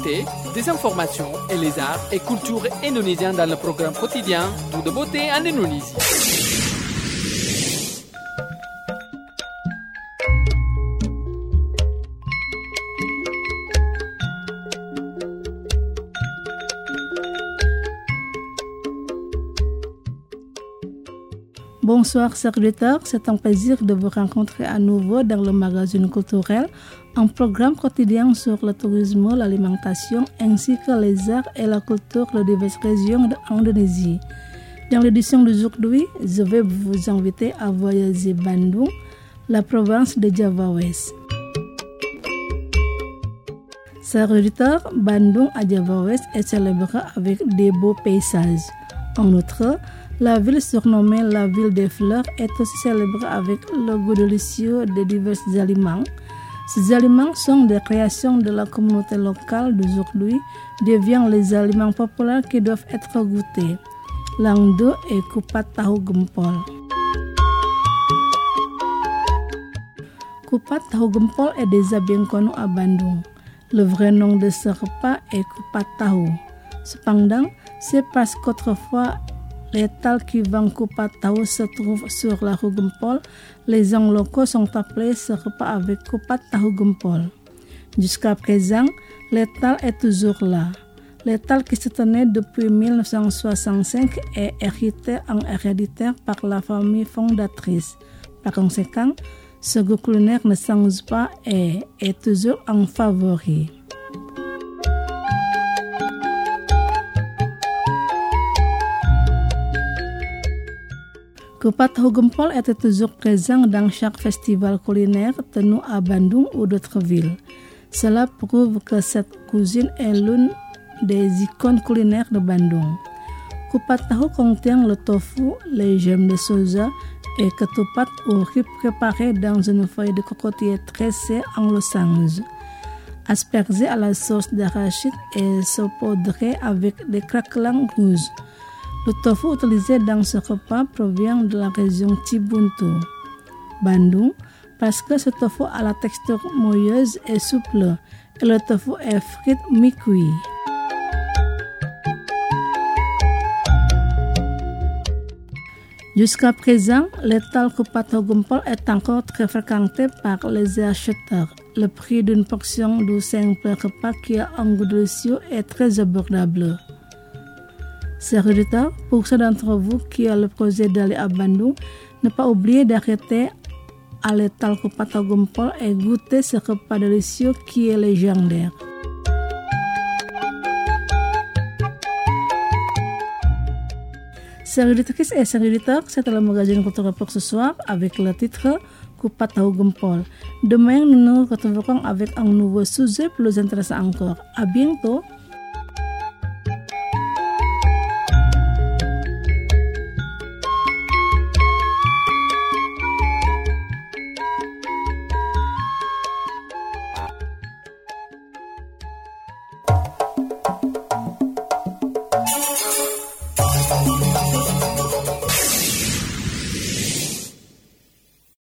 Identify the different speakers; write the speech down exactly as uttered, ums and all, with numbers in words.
Speaker 1: l'actualité, des informations et les arts et cultures indonésiens dans le programme quotidien Tout de beauté en Indonésie.
Speaker 2: Bonsoir chers auditeurs, c'est un plaisir de vous rencontrer à nouveau dans le magazine culturel, un programme quotidien sur le tourisme, l'alimentation ainsi que les arts et la culture de diverses régions d'Indonésie. Dans l'édition d'aujourd'hui, je vais vous inviter à voyager Bandung, la province de Java West. Chers auditeurs, Bandung à Java West est célébré avec des beaux paysages. En outre, la ville surnommée la ville des fleurs est aussi célébrée avec le goût délicieux de divers aliments. Ces aliments sont des créations de la communauté locale d'aujourd'hui, deviennent les aliments populaires qui doivent être goûtés. L'un d'eux est kupat tahu gempol. Kupat tahu gempol est déjà bien connu à Bandung. Le vrai nom de ce repas est kupat tahu. Cependant, c'est parce qu'autrefois, l'étal qui vend kupat tahu se trouve sur la rue Gempol. Les gens locaux sont appelés ce repas avec kupat tahu gempol. Jusqu'à présent, l'étal est toujours là. L'étal qui se tenait depuis dix-neuf cent soixante-cinq est hérité en héréditaire par la famille fondatrice. Par conséquent, ce goût culinaire ne change pas et est toujours un favori. Kupat tahu gempol était toujours présent dans chaque festival culinaire tenu à Bandung ou d'autres villes. Cela prouve que cette cuisine est l'une des icônes culinaires de Bandung. Kupat tahu contient le tofu, les gemmes de soja et ketupat ou riz préparé dans une feuille de cocotier tressée en losange, aspergé à la sauce d'arachide et saupoudré avec des craquelins rouges. Le tofu utilisé dans ce repas provient de la région Cibuntu, Bandung, parce que ce tofu a la texture moelleuse et souple, et le tofu est frit mi-cuit. Jusqu'à présent, l'étal kupat tahu gempol est encore très fréquenté par les acheteurs. Le prix d'une portion du simple repas qui a un goût délicieux est très abordable. Chers auditeurs, pour ceux d'entre vous qui ont le projet d'aller à Bandung, ne pas oublier d'arrêter à l'étal kupat tahu gempol et goûter ce repas délicieux qui est légendaire. Chers auditrices et chers auditeurs, c'était le magazine culturel pour ce soir avec le titre Kupat tahu gempol. Demain, nous nous retrouverons avec un nouveau sujet plus intéressant encore. À bientôt!